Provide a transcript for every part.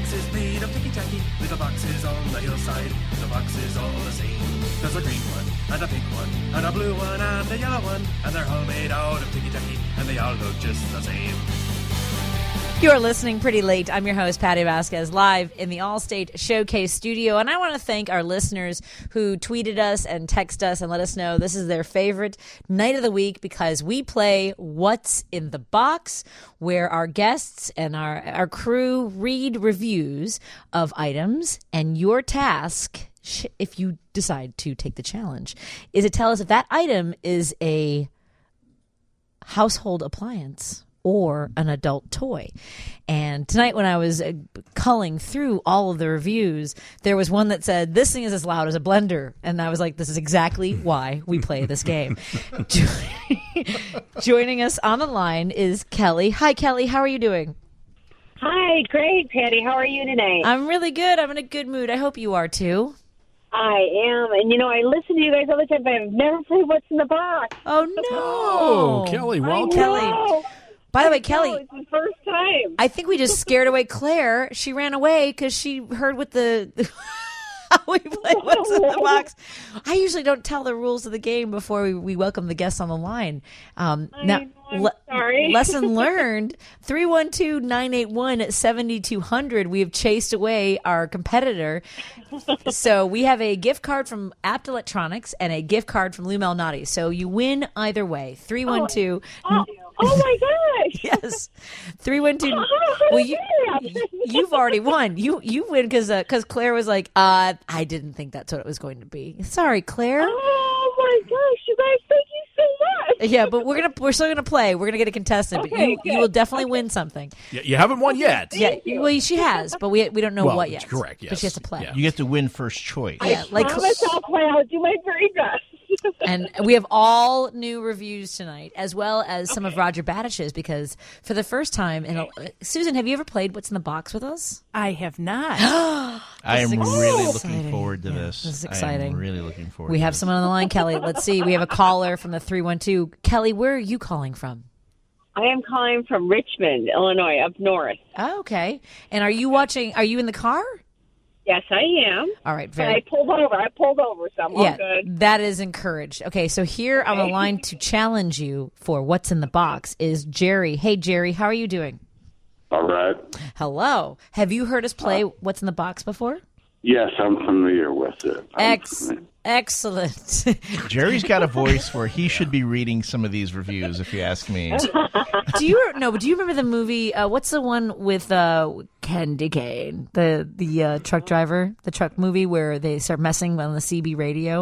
box is made of ticky-tacky little boxes on the hillside. The boxes all the same. There's a green one, and a pink one, and a blue one, and a yellow one. And they're all made out of ticky-tacky, and they all look just the same. You're listening Pretty Late. I'm your host, Patty Vasquez, live in the Allstate Showcase studio. And I want to thank our listeners who tweeted us and text us and let us know this is their favorite night of the week because we play What's in the Box, where our guests and our crew read reviews of items. And your task, if you decide to take the challenge, is to tell us if that item is a household appliance or an adult toy. And tonight when I was culling through all of the reviews, there was one that said, this thing is as loud as a blender. And I was like, this is exactly why we play this game. Joining us on the line is Kelly. Hi, Kelly. How are you doing? Hi, great, Patty. How are you tonight? I'm really good. I'm in a good mood. I hope you are, too. I am. And, I listen to you guys all the time, but I've never played What's in the Box. Oh, no. Oh, Kelly, welcome. Kelly. By the way, Kelly, it's the first time. I think we just scared away Claire. She ran away because she heard what how we play What's in the Box. I usually don't tell the rules of the game before we welcome the guests on the line. I'm sorry. Lesson learned, 312-981-7200. We have chased away our competitor. So we have a gift card from Apt Electronics and a gift card from Lou Malnati. So you win either way. 312- Oh my gosh! Yes, 312. Well, you've already won. You win because Claire was like, I didn't think that's what it was going to be. Sorry, Claire. Oh my gosh, you guys, thank you so much. Yeah, but we're still gonna play. We're gonna get a contestant, but you will definitely win something. Yeah, you haven't won yet. Yeah, well, she has, but we don't know what yet. Correct. Yes. But she has to play. Yeah. You get to win first choice. Yeah, I promise I'll play. I'll do my very best. And we have all new reviews tonight, as well as some of Roger Badich's, because for the first time, Susan, have you ever played What's in the Box with us? I have not. I am really looking forward to this. This is exciting. I am really looking forward We to have this. someone on the line, Kelly. Let's see. We have a caller from the 312. Kelly, where are you calling from? I am calling from Richmond, Illinois, up north. Oh, okay. And are you in the car? Yes, I am. All right. But I pulled over, so I'm all good. That is encouraged. Okay, so here on the line to challenge you for What's in the Box is Jerry. Hey, Jerry, how are you doing? All right. Hello. Have you heard us play What's in the Box before? Yes, I'm familiar with it. Excellent. Jerry's got a voice where he should be reading some of these reviews, if you ask me. Do you remember the movie? What's the one with Candy Cane, the truck driver, the truck movie where they start messing on the CB radio?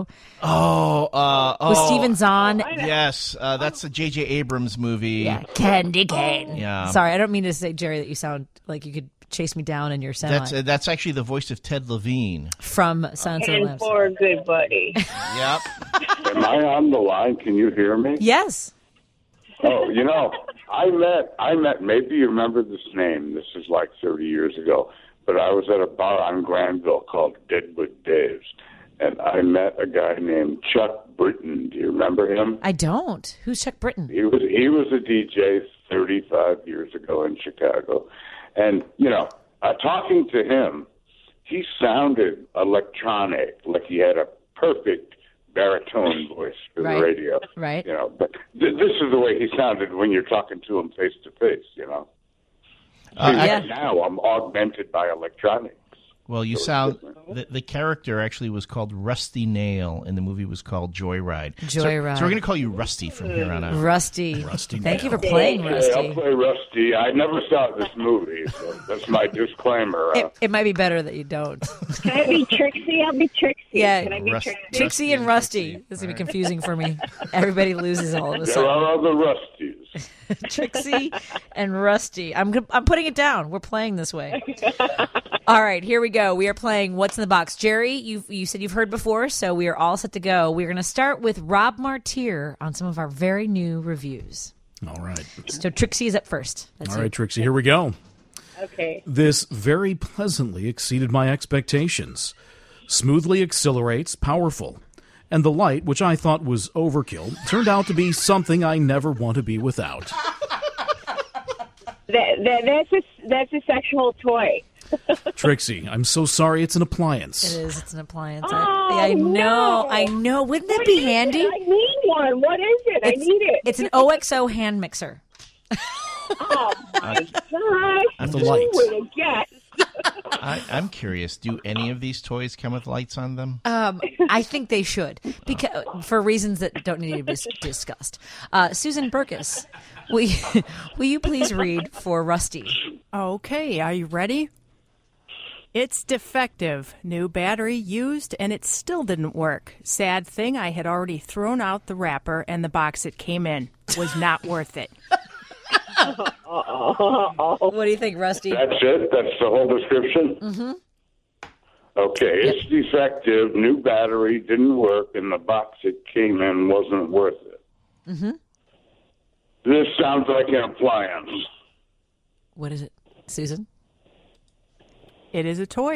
With Steven Zahn. Yes, that's a J.J. Abrams movie. Yeah, Candy Cane. Yeah. Sorry, I don't mean to say, Jerry, that you sound like you could chase me down in your semi. That's actually the voice of Ted Levine from Silence of the And Lambs. for a good buddy. Yep. Am I on the line? Can you hear me? Yes. Oh, I met, maybe you remember this name. This is like 30 years ago. But I was at a bar on Granville called Deadwood Dave's. And I met a guy named Chuck Britton. Do you remember him? I don't. Who's Chuck Britton? He was a DJ 35 years ago in Chicago. And, talking to him, he sounded electronic, like he had a perfect baritone voice for the radio. Right. But this is the way he sounded when you're talking to him face to face, Now I'm augmented by electronics. Well, you sound the character actually was called Rusty Nail, and the movie was called Joyride. Joyride. So we're going to call you Rusty from here on out. Rusty. Thank you for playing, Okay, Rusty. I'll play Rusty. I never saw this movie, so that's my disclaimer. It might be better that you don't. Can I be Trixie? I'll be Trixie. Yeah, Can I be Trixie? Trixie and Rusty. This is going to be confusing for me. Everybody loses all of a There sudden. are other Rusties. Trixie and Rusty. I'm putting it down. We're playing this way. All right, here we go. We are playing What's in the Box. Jerry, you said you've heard before, so we are all set to go. We're going to start with Rob Martier on some of our very new reviews. All right. So Trixie is up first. All right, Trixie, here we go. Okay. This very pleasantly exceeded my expectations. Smoothly accelerates, powerful. And the light, which I thought was overkill, turned out to be something I never want to be without. That's a sexual toy. Trixie, I'm so sorry. It's an appliance. It is. It's an appliance. Oh, I know. no. I know. Wouldn't that What be is handy? it? I need one. What is it? I need it. It's an OXO hand mixer. Oh, my gosh. At the Who light. would have guessed? I'm curious. Do any of these toys come with lights on them? I think they should, because for reasons that don't need to be discussed. Susan Burkus, will you please read for Rusty? Okay, are you ready? It's defective. New battery used, and it still didn't work. Sad thing, I had already thrown out the wrapper, and the box it came in was not worth it. What do you think, Rusty? That's it? That's the whole description? Mm-hmm. Okay, it's defective, new battery, didn't work, and the box it came in wasn't worth it. Mm-hmm. This sounds like an appliance. What is it, Susan? It is a toy.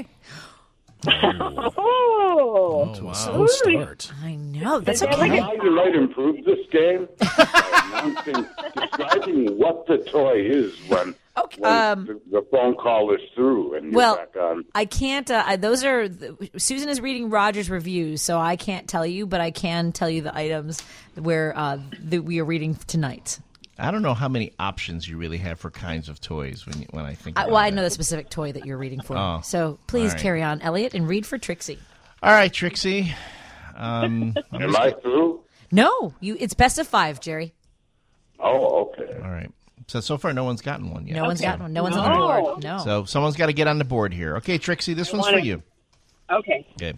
Oh. To a slow start. I know. That's Is that okay. like You might improve this game. Describing what the toy is when Okay, the phone call is through and you're well, back on. I can't. Those are Susan is reading Roger's reviews, so I can't tell you, but I can tell you the items where that we are reading tonight. I don't know how many options you really have for kinds of toys when I think about Well, I it. know the specific toy that you're reading for. Oh, So please all right. carry on, Elliot, and read for Trixie. All right, Trixie. Am I through? No, it's best of 5, Jerry. Oh, okay. All right. So far, no one's gotten one yet. No one's gotten one. No one's on the board. No. So someone's got to get on the board here. Okay, Trixie, this one's for you. Okay. Okay.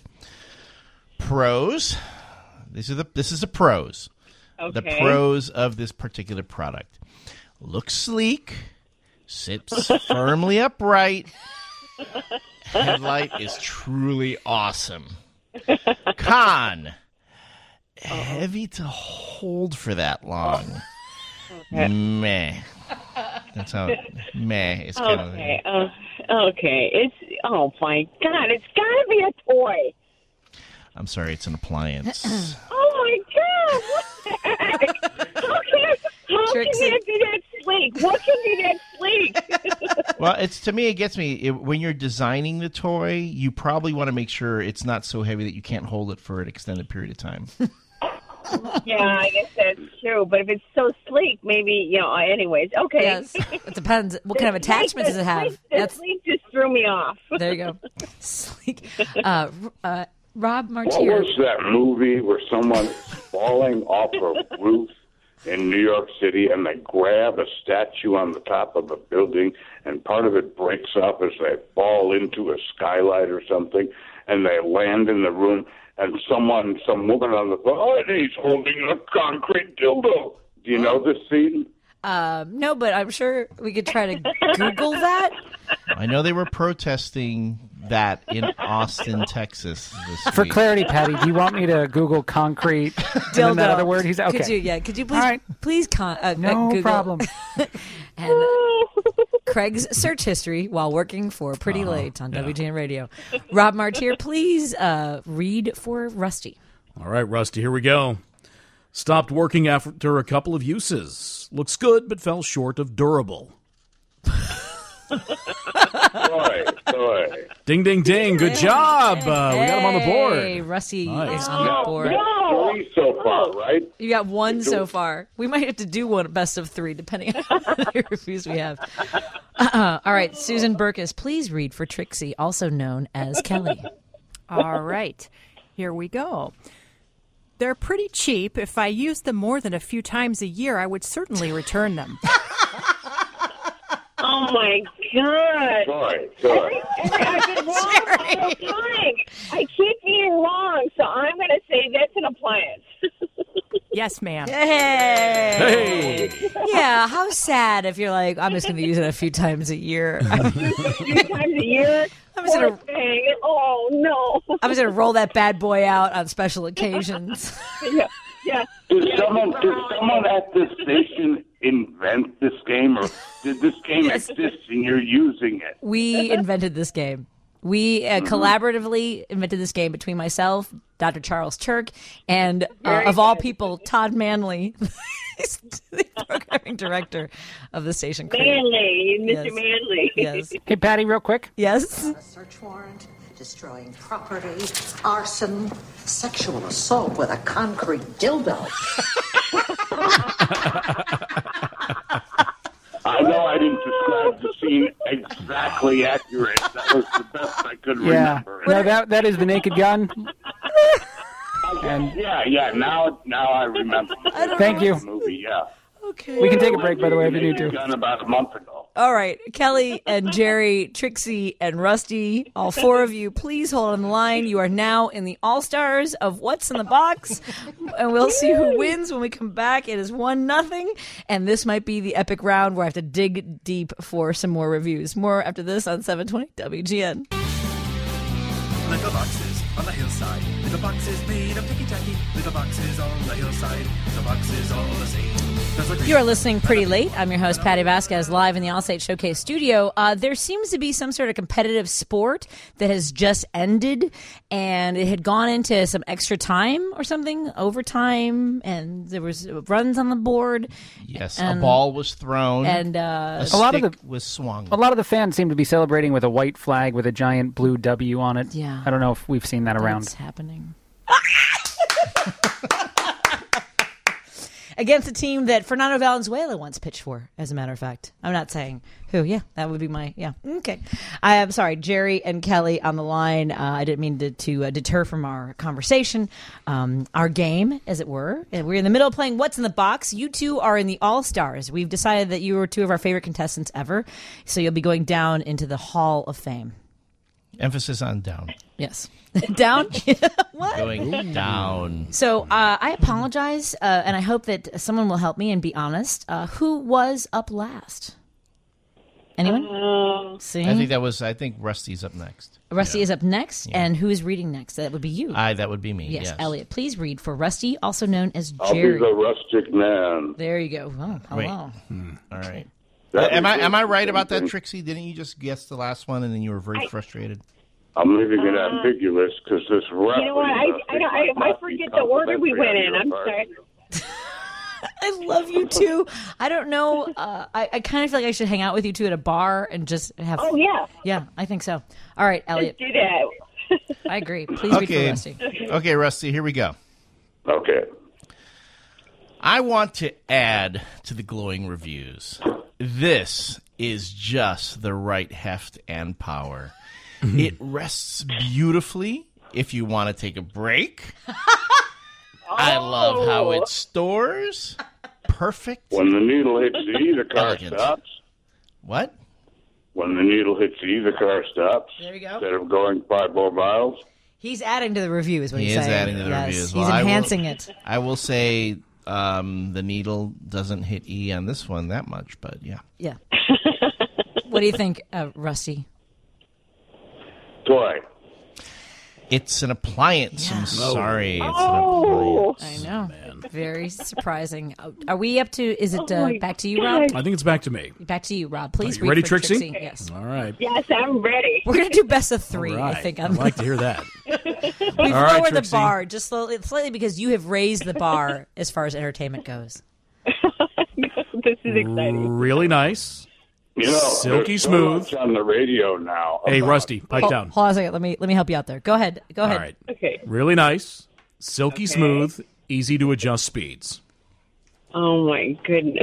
Pros. This is the pros. Okay. The pros of this particular product. Looks sleek. Sits firmly upright. Headlight is truly awesome. Con. Heavy to hold for that long. Meh. That's how meh is kind Okay. Okay. It's, oh, my God. It's got to be a toy. I'm sorry, it's an appliance. Oh, my God. What the heck? How can Trixie. that be that sleek? What can be that sleek? Well, to me, it gets me. When you're designing the toy, you probably want to make sure it's not so heavy that you can't hold it for an extended period of time. Yeah, I guess that's true. But if it's so sleek, maybe, anyways. Okay. Yes, it depends. What kind of attachment does it have? The sleek just threw me off. There you go. Sleek. Rob What Martier. was that movie where someone is falling off a roof in New York City and they grab a statue on the top of a building and part of it breaks up as they fall into a skylight or something and they land in the room and some woman on the phone, and he's holding a concrete dildo. Do you know this scene? No, but I'm sure we could try to Google that. I know they were protesting that in Austin, Texas this For week. clarity, Patty, do you want me to Google concrete and then that other word? He's okay. Could you please, All right. No Google. problem. And Craig's search history while working for Pretty Late on WGN Radio. Rob Martier, please read for Rusty. All right, Rusty, here we go. Stopped working after a couple of uses. Looks good, but fell short of durable. Toy. Ding, ding, ding. Good job. We got him on the Hey, board. Rusty Nice. is on the board. No. 3 so far, right? You got 1 so far. We might have to do one best of 3, depending on how many reviews we have. All right, Susan Burkus, please read for Trixie, also known as Kelly. All right, here we go. They're pretty cheap. If I used them more than a few times a year, I would certainly return them. Oh, my God. Toy. I've been wrong the whole time. I keep being wrong, so I'm going to say that's an appliance. Yes, ma'am. Hey! Hey. Yeah, how sad if you're like, I'm just going to use it a few times a year. A few times a year? I'm just gonna- Poor thing. Oh, no. I'm just going to roll that bad boy out on special occasions. Yeah. Did someone at this station invent this game, or did this game exist and you're using it? We invented this game. We collaboratively invented this game between myself, Dr. Charles Turk, and of all people, Todd Manley, the programming director of the station. Manley, Mr. Yes. Manley. Yes. Hey, Patty, real quick. Yes. A search warrant, destroying property, arson, sexual assault with a concrete dildo. I know I didn't describe the scene exactly accurate. That was the best I could Yeah. remember. No, that is the Naked Gun. And Yeah. Now I remember. Thank you. The movie, yeah. Okay. We can take a break, by the way, if you need to. Done about a month ago. All right, Kelly and Jerry, Trixie and Rusty, all four of you, please hold on the line. You are now in the All-Stars of What's in the Box, and we'll see who wins when we come back. It is 1-0, and this might be the epic round where I have to dig deep for some more reviews. More after this on 720 WGN. Little boxes on the hillside. Little boxes made of ticky-tacky. Little boxes on the hillside. The boxes all the same. There's a green You are listening Pretty Late. I'm your host, Patty Vasquez, live in the Allstate Showcase studio. There seems to be some sort of competitive sport that has just ended, and it had gone into some extra time or something, overtime, and there was runs on the board. Yes, And- a ball was thrown, And a lot of stick the- was swung. a lot of the fans seem to be celebrating with a white flag with a giant blue W on it. Yeah. I don't know if we've seen that around. What's happening? Against a team that Fernando Valenzuela once pitched for, as a matter of fact. I'm not saying who. Yeah, that would be my, yeah. Okay. I am sorry, Jerry and Kelly on the line. I didn't mean to deter from our conversation. Our game, as it were. We're in the middle of playing What's in the Box. You two are in the All-Stars. We've decided that you are two of our favorite contestants ever. So you'll be going down into the Hall of Fame. Emphasis on down. Yes. Down? What? Going down. So I apologize, and I hope that someone will help me and be honest. Who was up last? Anyone? See? I think Rusty's up next. Rusty is up next, and who is reading next? That would be you. That would be me. Yes, Yes, Elliot. Please read for Rusty, also known as I'll Jerry. be the rustic man. There you go. Oh, hello. Wait. All right. That Am was I it. right about that, Trixie? Didn't you just guess the last one and then you were very frustrated? I'm leaving it ambiguous because this You know what? I forget the order we went in. I'm sorry. I love you too. I don't know. I kind of feel like I should hang out with you two at a bar and just have. Oh, yeah. Yeah, I think so. All right, Elliot. Do that. I agree. Please read for Rusty. Okay, Rusty, here we go. Okay. I want to add to the glowing reviews. This is just the right heft and power. It rests beautifully if you want to take a break. I love how it stores. Perfect. When the needle hits E, the car Elegant. stops. What? When the needle hits E, the car stops. There we go. Instead of going 5 more miles. He's adding to the review, is what He he's is saying. adding to the Yes, review as he's well. I will- enhancing it. I will say the needle doesn't hit E on this one that much, but yeah. Yeah. What do you think, Rusty? Toy. It's an appliance. I'm sorry. It's Oh. an appliance. I know. Very surprising. Are we up to, is it my back to you, Rob? I think it's back to me. Back to you, Rob. Please You read ready, for Trixie? Yes. All right. Yes, I'm ready. We're going to do best of three, All right. I think. I'd like to hear that. We've All right, lowered the Trixie. bar just slightly because you have raised the bar as far as entertainment goes. This is exciting. Really nice. You know, Silky there's so smooth. much on the radio now. Hey, about- Rusty, pipe down. Hold on a second. Let me help you out there. Go ahead. Go All ahead. right. Okay. Really nice. Silky smooth. Easy to adjust speeds. Oh, my goodness.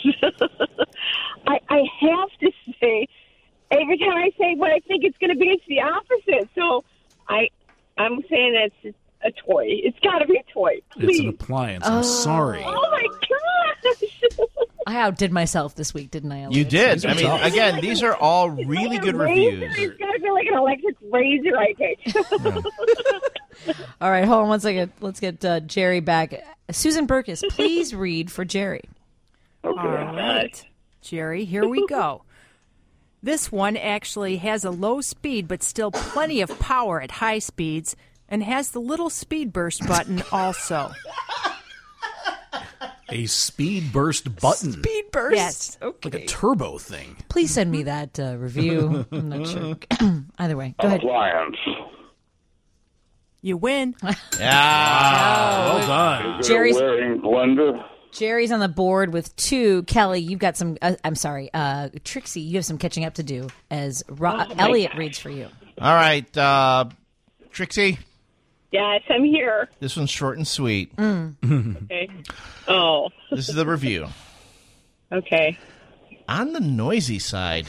I have to say, every time I say what I think it's going to be, it's the opposite. So I'm saying that it's a toy. It's got to be a toy. Please. It's an appliance. I'm sorry. Oh, my gosh. I outdid myself this week, didn't I, Elliot? You did. I are mean, tough. again, these are all really Like a good razor? reviews. It's got to be like an electric razor, I think. All right, hold on one second. Let's get Jerry back. Susan Burkus, please read for Jerry. Oh, All right, Jerry, here we go. This one actually has a low speed, but still plenty of power at high speeds, and has the little speed burst button also. A speed burst button. Speed burst. Yes. Okay. Like a turbo thing. Please send me that review. I'm not sure. Either way, go ahead. Appliance. You win. Yeah. Well done. Is it Jerry's- a wearing blender? Jerry's on the board with 2. Kelly, you've got some. I'm sorry, Trixie, you have some catching up to do as Elliot reads for you. All right, Trixie. Yes, I'm here. This one's short and sweet. Okay. Oh, This is the review. okay. On the noisy side.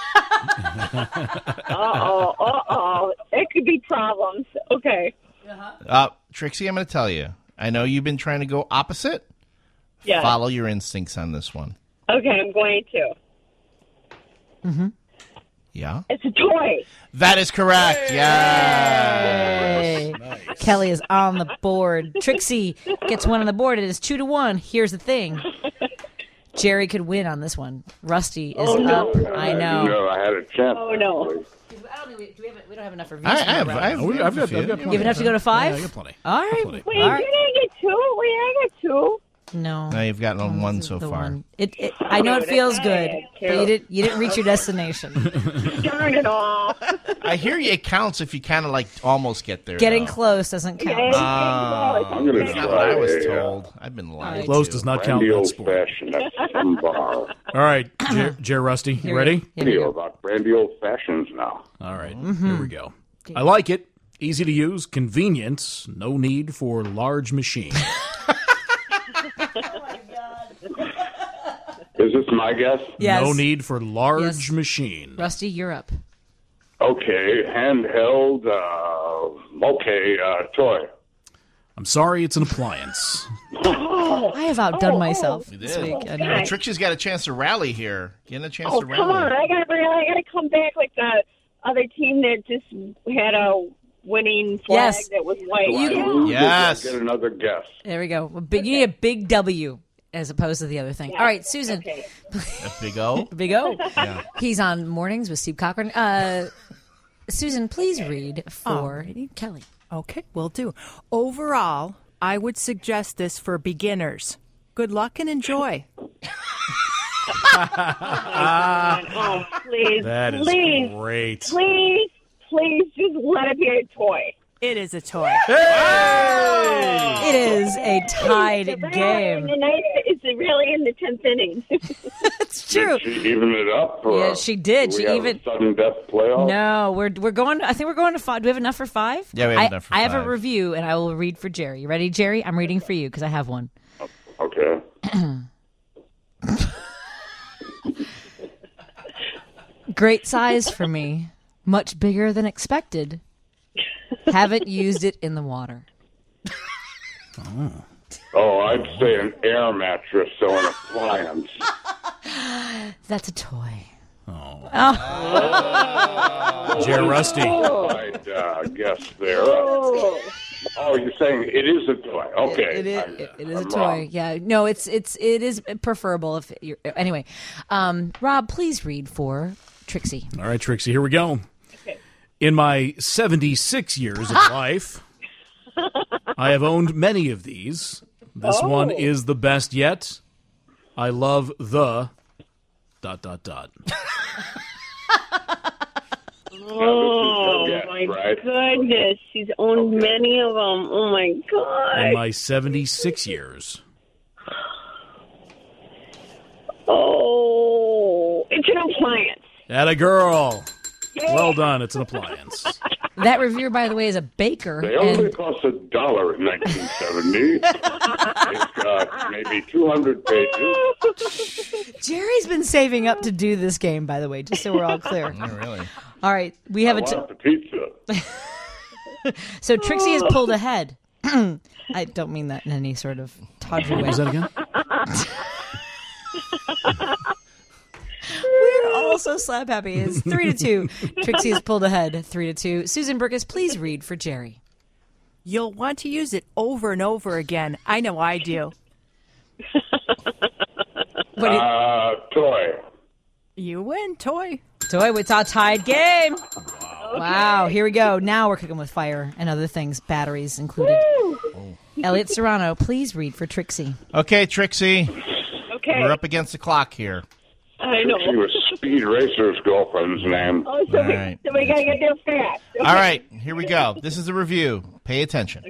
It could be problems. Okay. Trixie, I'm going to tell you. I know you've been trying to go opposite. Yeah. Follow your instincts on this one. Okay, I'm going to. Yeah? It's a toy. That is correct. Yeah. Hey. Kelly is on the board. Trixie gets 1 on the board. It is 2-1. Here's the thing. Jerry could win on this one. Rusty is up. I know. No, I had a chance. Oh, no. We don't have enough reviews. I've I've got few. plenty. You have enough to go to 5? Yeah, I got plenty. All right. Plenty. Wait, All right. did I get 2? Wait, I got 2. No. No, you've gotten on one so The far. one. I know it feels good, but you didn't reach your destination. Darn it all. I hear you. It counts if you kind of like almost get there. Getting though. close doesn't count. I'm going to That's not what I try was a told. I've been lied Close to. does not count brandy in old sport. fashioned at some bar. All right, Jer Rusty, you ready? Here we Video go. about brandy old fashions now. All right, here we go. I like it. Easy to use, convenience, no need for large machine. Is this my guess? Yes. No need for large Yes. machine. Rusty, you're up. Okay, handheld, toy. I'm sorry, it's an appliance. I have outdone myself this week. I know. Well, Trixie's got a chance to rally here. Getting a chance Oh, to rally. come on. I gotta come back like the other team that just had a winning flag Yes. that was white. Yes. Get another guess. There we go. You need a big W as opposed to the other thing. All right, Susan. Okay. A big O. Big O. He's on Mornings with Steve Cochran. Susan, please read for Kelly. Okay, will do. Overall, I would suggest this for beginners. Good luck and enjoy. Oh, please. That is please, great. please, just let it be a toy. It is a toy. It is a tied game. It's really in the 10th inning. It's true. Did she even it up? Or Yeah, she did. do we She have even- a sudden death playoff. No, we're going. I think we're going to 5. Do we have enough for 5? Yeah, we have enough for I have a 5. review, and I will read for Jerry. You ready, Jerry? I'm reading for you because I have one. Okay. Great size for me. Much bigger than expected. Haven't used it in the water. Oh, I'd say an air mattress, so an appliance. That's a toy. Jer Rusty. I'd guess there. Oh, you're saying it is a toy? Okay. It is. It is a I'm toy. wrong. Yeah. No, it is preferable if you're anyway. Rob, please read for Trixie. All right, Trixie, here we go. In my 76 years of life, I have owned many of these. This one is the best yet. I love the ... Oh, Guess, my right? goodness. She's owned many of them. Oh, my In God. my 76 years. Oh, it's an appliance. Atta girl. Well done. It's an appliance. That reviewer, by the way, is a baker. They only And cost $1 in 1970. It's got maybe 200 pages. Jerry's been saving up to do this game, by the way, just so we're all clear. Oh, really? All right, we have I a. want the pizza. So Trixie has pulled ahead. I don't mean that in any sort of tawdry way. What was that again? We're all so slap happy. It's 3-2. Trixie has pulled ahead 3-2. Susan Burgess, please read for Jerry. You'll want to use it over and over again. I know I do. Toy. You win, toy. Toy, it's a tied game. Wow, here we go. Now we're cooking with fire and other things, batteries included. Elliot Serrano, please read for Trixie. Okay, Trixie. Okay. We're up against the clock here. I know. She was Speed Racer's girlfriend's name. Oh, so, All right. so we got to get there fast. Okay. All right, here we go. This is a review. Pay attention.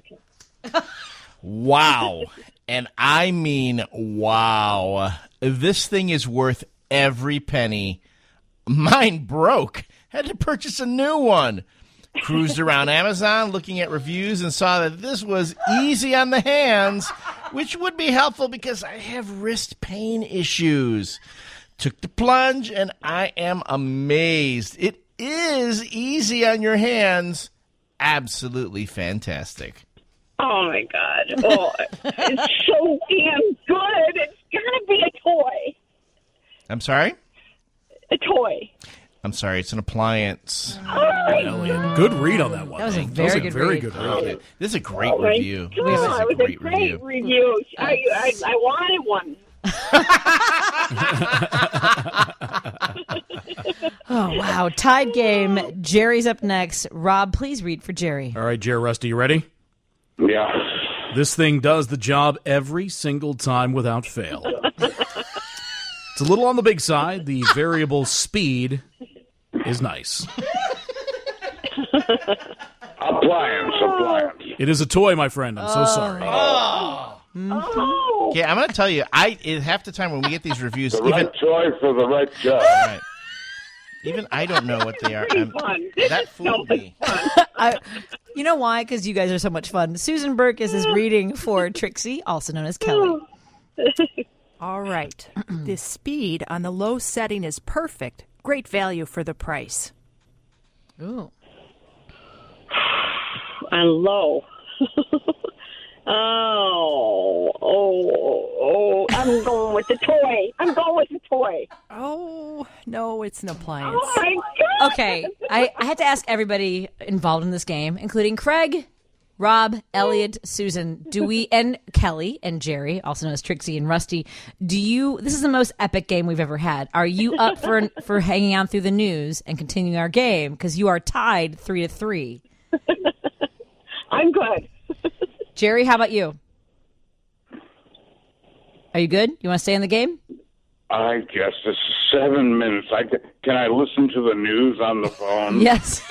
Wow. And I mean, wow. This thing is worth every penny. Mine broke. Had to purchase a new one. Cruised around Amazon looking at reviews and saw that this was easy on the hands, which would be helpful because I have wrist pain issues. Took the plunge, and I am amazed. It is easy on your hands. Absolutely fantastic. Oh, my God. Oh, it's so damn good. It's got to be a toy. I'm sorry? A toy. I'm sorry, it's an appliance. Elliot, good read on that one. That was a Hank. very That good was a very read. good read. Okay. This is a great Oh, my review. God. This is It a was great a great review. review. I wanted one. Oh, wow. Tied game. Jerry's up next. Rob, please read for Jerry. All right, Jerry Rusty, you ready? Yeah. This thing does the job every single time without fail. It's a little on the big side. The variable speed is nice. Appliance. It is a toy, my friend. I'm so sorry. Oh. Okay, I'm going to tell you, half the time when we get these reviews, The right toy for the right job. right, even I don't know what they are. Pretty fun. This That is so fooled much me. fun. You know why? Because you guys are so much fun. Susan Burkus is reading for Trixie, also known as Kelly. All right. The speed on the low setting is perfect. Great value for the price. Ooh. And low. I'm going with the toy. Oh, no, it's an appliance. Oh, my God. Okay, I had to ask everybody involved in this game, including Craig, Rob, Elliot, Susan, and Kelly and Jerry, also known as Trixie and Rusty. This is the most epic game we've ever had. Are you up for hanging out through the news and continuing our game? Because you are tied 3-3. I'm good. Jerry, how about you? Are you good? You want to stay in the game? I guess this is 7 minutes. Can I listen to the news on the phone? Yes.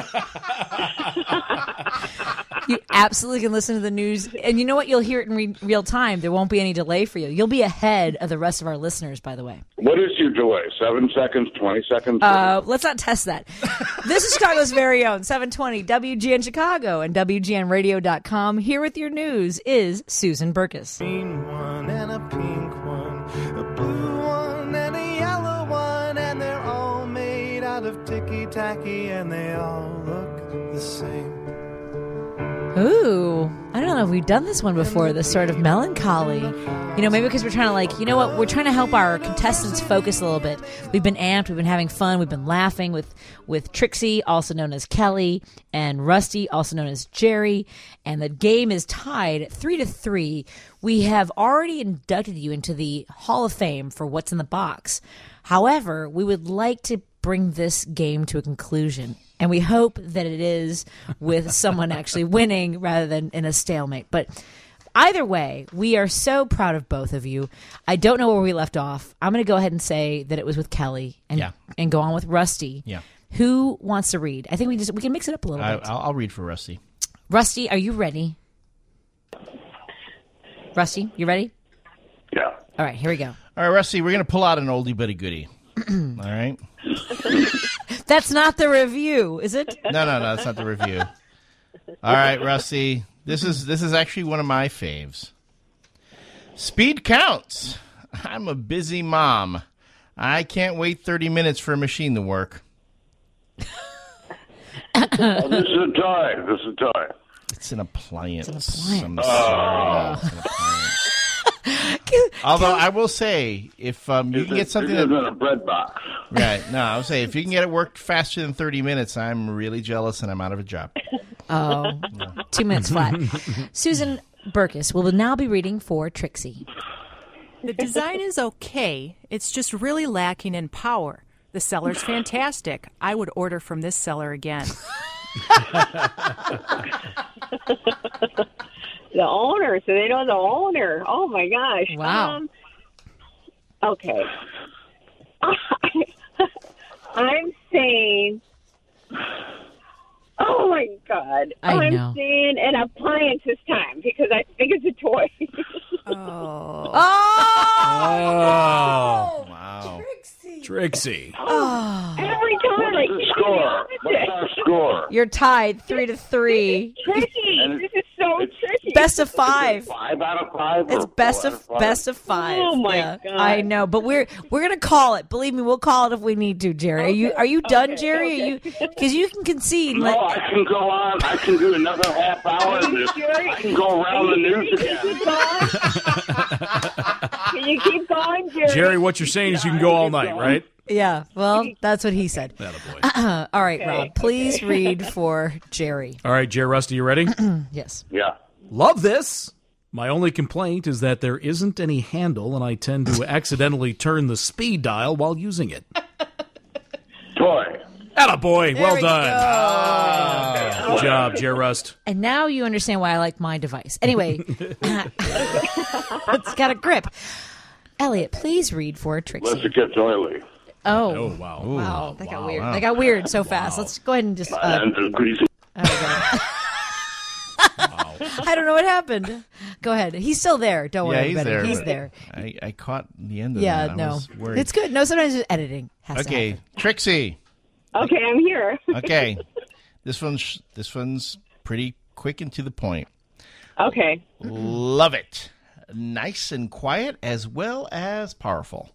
You absolutely can listen to the news. And you know what? You'll hear it in real time. There won't be any delay for you. You'll be ahead of the rest of our listeners, by the way. What is your delay? 7 seconds, 20 seconds? Let's not test that. This is Chicago's very own 720 WGN Chicago and WGNradio.com. Here with your news is Susan Burkus. Green one and a pink one, a blue one and a yellow one, and they're all made out of ticky-tacky, and they all look the same. Ooh, I don't know if we've done this one before, this sort of melancholy. You know, maybe because we're trying to we're trying to help our contestants focus a little bit. We've been amped, we've been having fun, we've been laughing with Trixie, also known as Kelly, and Rusty, also known as Jerry, and the game is tied 3-3. We have already inducted you into the Hall of Fame for What's in the Box. However, we would like to bring this game to a conclusion. And we hope that it is with someone actually winning rather than in a stalemate. But either way, we are so proud of both of you. I don't know where we left off. I'm going to go ahead and say that it was with Kelly and go on with Rusty. Yeah. Who wants to read? I think we can mix it up a little bit. I'll read for Rusty. Rusty, are you ready? Rusty, you ready? Yeah. All right, here we go. All right, Rusty, we're going to pull out an oldie but a goodie. All right? That's not the review, is it? No, that's not the review. All right, Rusty. This is actually one of my faves. Speed counts. I'm a busy mom. I can't wait 30 minutes for a machine to work. This is a toy. It's an appliance. It's an appliance. I'm sorry. It's an appliance. Although I will say, if you can get something It isn't a bread box. right, no, I would say if you can get it worked faster than 30 minutes, I'm really jealous and I'm out of a job. Oh, 2 minutes flat. Susan Burkus will now be reading for Trixie. The design is okay. It's just really lacking in power. The seller's fantastic. I would order from this seller again. The owner, so they know the owner. Oh my gosh! Wow. Okay. I'm saying. Oh my God! I know. I'm saying an appliance this time because I think it's a toy. Oh. Wow. Trixie. Every time, like What's the score? What's our score? You're tied 3-3. tricky. This is so tricky. Best of 5. 5 out of 5? It's or best 4 out of five? best of 5. Oh, my Yeah, God. I know, but we're gonna call it. Believe me, we'll call it if we need to. Jerry, are you done, Jerry? Are you because you can concede. No, I can go on. I can do another half hour of this. I can go around the news again. Can you keep going, Jerry? Jerry, what you're saying is you can go all night, right? Yeah, well, that's what he said. Attaboy. All right, Rob, please read for Jerry. All right, Jerry Rusty, you ready? Yes. Yeah. Love this. My only complaint is that there isn't any handle, and I tend to accidentally turn the speed dial while using it. Toy. Attaboy. Well we done. Good job, Jerry Rust. And now you understand why I like my device. Anyway, it's got a grip. Elliot, please read for Trixie. Unless it gets oily. Oh, wow. Wow, that got weird. That got weird so fast. Let's go ahead and just. And the greasy. There we go. I don't know what happened. Go ahead. He's still there. Don't worry, he's everybody. there. He's but there. I caught the end of Yeah, that. I no, was worried. it's good. No, sometimes it's editing. Has to Okay, happen. Trixie. Okay, I'm here. Okay, this one's pretty quick and to the point. Okay. Love it. Nice and quiet as well as powerful.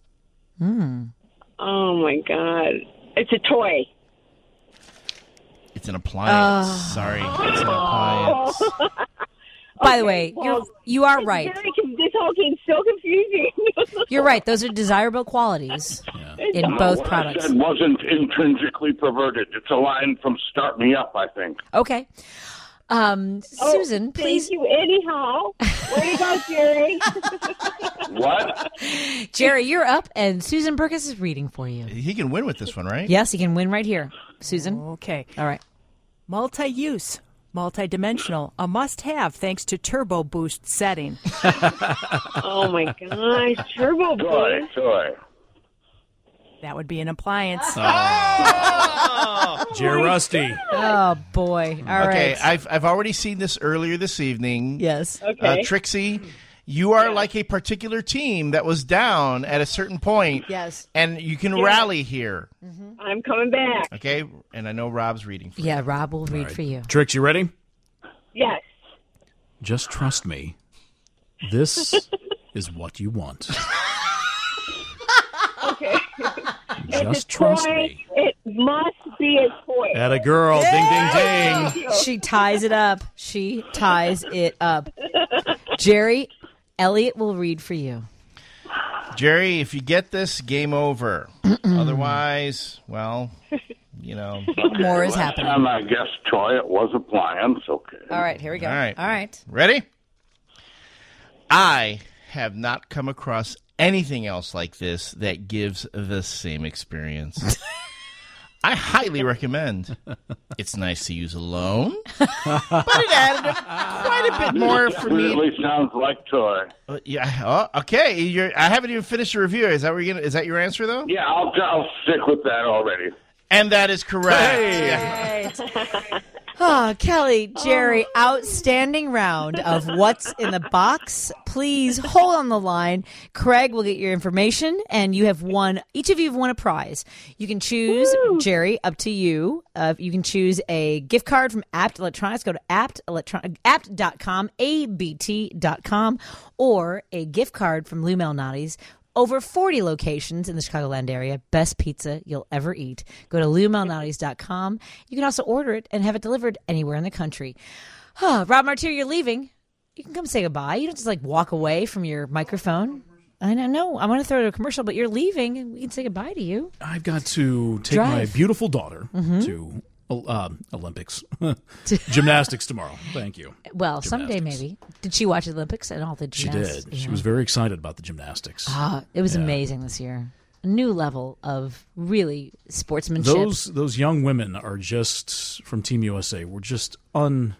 Oh my God! It's a toy. It's an appliance. Sorry, it's an appliance. By the way, you are right. This whole thing's so confusing. You're right. Those are desirable qualities in both What products. I said wasn't intrinsically perverted. It's a line from Start Me Up, I think. Okay. Susan, please. Thank you anyhow. Way to go, Jerry. What? Jerry, you're up, and Susan Burkus is reading for you. He can win with this one, right? Yes, he can win right here. Susan? Okay. All right. Multi-use, multi-dimensional, a must-have thanks to Turbo Boost setting. Oh my gosh, Turbo Toy, Boost. toy. That would be an appliance. Jerry Rusty. Oh, boy. All Okay, right. I've already seen this earlier this evening. Yes. Okay. Trixie, you are like a particular team that was down at a certain point. Yes. And you can rally here. I'm coming back. Okay? And I know Rob's reading for you. Yeah, Rob will read for you. Trix, you ready? Yes. Just trust me. This is what you want. Okay. Just trust toy. me. It must be a toy. Atta girl. Ding, ding, ding. She ties it up. She ties it up. Jerry, Elliot will read for you. Jerry, if you get this, game over. Otherwise, well, you know. More is Last happening. time I guessed toy, it was appliance. Okay. All right, here we go. All right. All right. Ready? I have not come across anything else like this that gives the same experience. I highly recommend. It's nice to use alone, but it added quite a bit more for me. Really sounds like toy. Yeah. Oh, okay. I haven't even finished the review. Is that where you're gonna? Is that your answer though? Yeah, I'll stick with that already. And that is correct. Right. Oh, Kelly, Jerry, outstanding round of what's in the box. Please hold on the line. Craig will get your information, and you have won. Each of you have won a prize. You can choose, Jerry, up to you. You can choose a gift card from Apt Electronics. Go to apt.com, abt.com, or a gift card from Lou Malnati's. Over 40 locations in the Chicagoland area. Best pizza you'll ever eat. Go to LouMalnati's.com. You can also order it and have it delivered anywhere in the country. Rob Martier, you're leaving. You can come say goodbye. You don't just walk away from your microphone. I don't know. I'm going to throw it to a commercial, but you're leaving, and we can say goodbye to you. I've got to take my beautiful daughter to Olympics. Gymnastics tomorrow. Thank you. Well, someday maybe. Did she watch the Olympics and all the She gymnastics? did. She was very excited about the gymnastics. It was amazing this year. A new level of really sportsmanship. Those young women are just from Team USA. Were just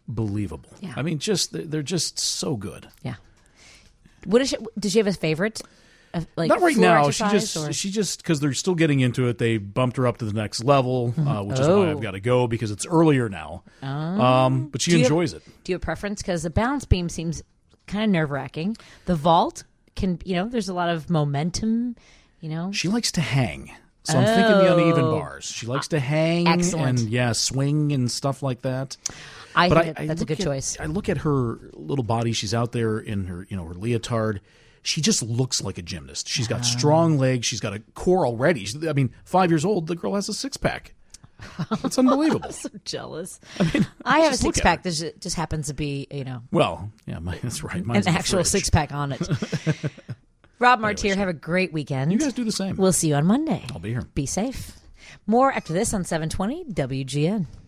unbelievable. Yeah. I mean, they're just so good. Yeah. Does she have a favorite? Like not right floor now. exercise, She just because they're still getting into it. They bumped her up to the next level, which is why I've got to go because it's earlier now. But she enjoys it. Do you have a preference? Because the balance beam seems kind of nerve wracking. The vault can, there's a lot of momentum. She likes to hang. So I'm thinking the uneven bars. She likes to hang Excellent. and swing and stuff like that. I think that's a good choice. I look at her little body. She's out there in her, her leotard. She just looks like a gymnast. She's got strong legs. She's got a core already. 5 years old, the girl has a six-pack. It's unbelievable. I'm so jealous. I have a six-pack that just happens to be, Well, yeah, that's right. an actual six-pack on it. Rob Martier, have a great weekend. You guys do the same. We'll see you on Monday. I'll be here. Be safe. More after this on 720 WGN.